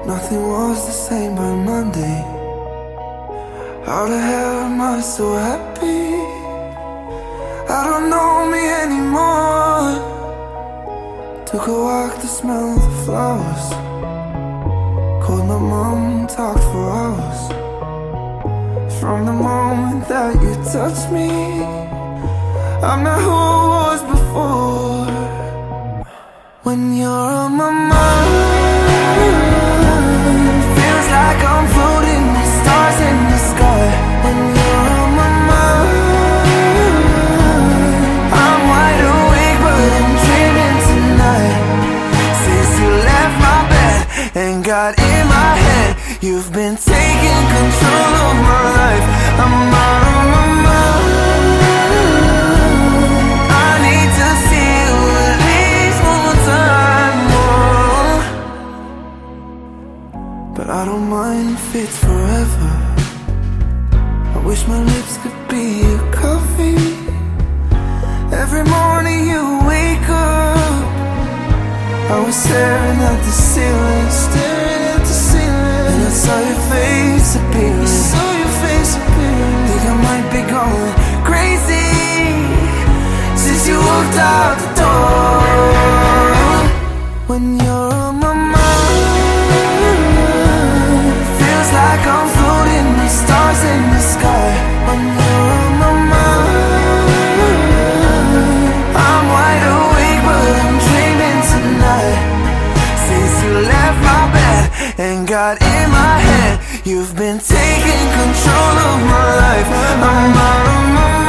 Nothing was the same by Monday. How the hell am I so happy? I don't know me anymore. Took a walk to smell the flowers. Called my mom, talked for hours. From the moment that you touched me, I'm not who I was before. When you're on my mind, feels like I'm floating with stars in the sky. When you're on my mind, I'm wide awake but I'm dreaming tonight. Since you left my bed and got in my head, you've been taking control of my life. I'm out of my mind. I need to see you at least one more time more. But I don't mind if it's forever. I wish my lips could be your coffee. Every morning you wake up, I was staring at the ceiling, and I saw your face appearing. Think I might be going crazy since you walked out the door. When you're on my mind, feels like I'm floating with stars in the sky. When you're on my mind, I'm wide awake but I'm dreaming tonight. Since you left my bed and got in my head, you've been taking control of my life. I'm out of my mind.